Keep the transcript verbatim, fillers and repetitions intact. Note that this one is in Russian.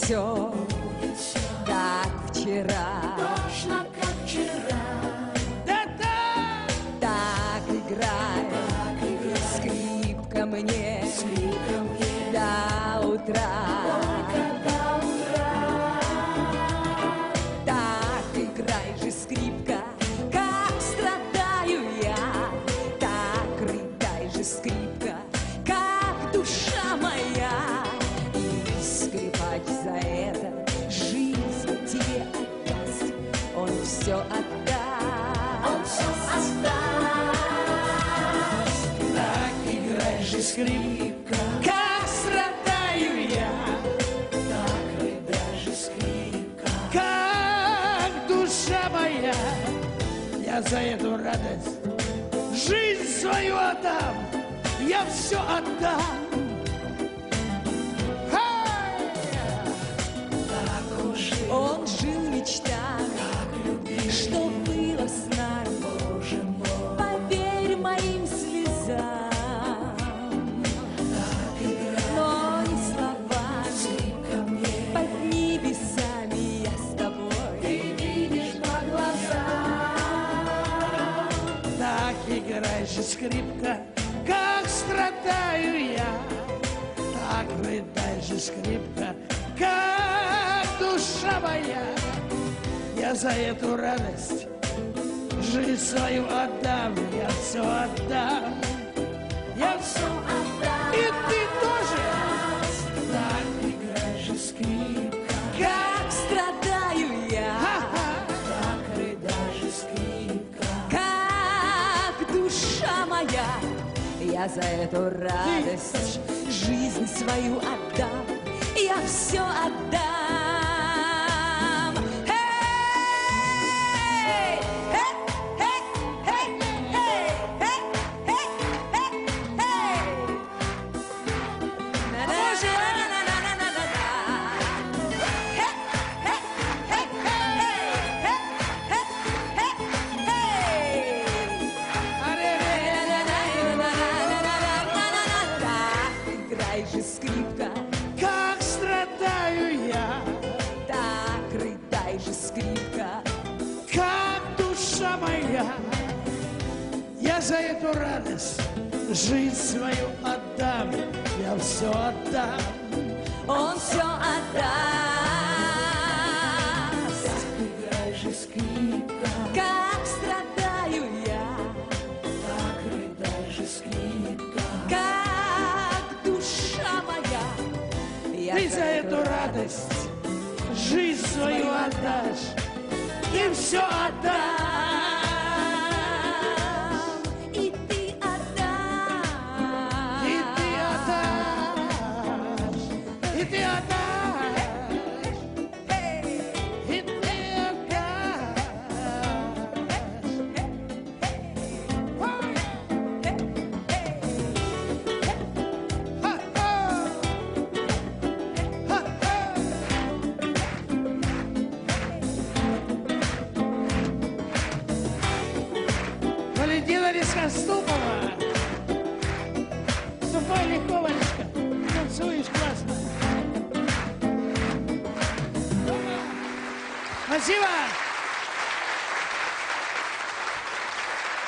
все, как вчера. Точно как вчера. Да-да! Так играй, Так играй. скрипка мне, Скрипка мне. до утра. Только до утра. Так играй же, скрипка, как страдаю я. Так рыдай же, скрипка, как душа моя. И скрипач за это жизнь тебе отдаст. Он все отдаст. Он все отдаст. Так играй же, скрипка. Как страдаю я, Так рыдай же, скрипка. Как душа моя, я за эту радость жизнь свою отдам, я все отдам. Ха! Так ужил, он жил мечтами, так любил. что было с нами. Боже мой. Поверь моим слезам, Так играй. но не словами, Скрипка мне. под небесами я с тобой. Ты видишь по глазам. Так играй же, скрипка, как страдаю я. Так рыдай же, скрипка, как душа моя. Я за эту радость жизнь свою отдам, я все отдам. Я все отдам. И ты тоже. Так играй же, скрипка. Как страдаю я, Ха-ха. Так рыдай же, скрипка. как душа моя. Я за эту радость жизнь свою отдам, я все отдам. Эй! Эй! Эй! Эй! Эй! Эй! Эй! Эй! Эй! На-на-на-на-на-на-на-на-на. Эй! Эй! Эй! Эй! Эй! Эй! Так играй же, скрипка, Как страдаю я, так рыдай же, скрипка. как душа моя. Я за эту радость жизнь свою отдам, я все отдам. Он все отдаст. Играй же, скрипка. Как страдаю я, Так рыдай же, скрипка. как душа моя. Я Ты за эту радость жизнь свою отдашь, и все отдашь. И ты отдашь. И ты отдашь, и ты отдашь, и ты отдашь. Ха-ха! Ха-ха! Валентина Лескоступова. Ступай легко, Валечка. Танцуешь классно. Спасибо.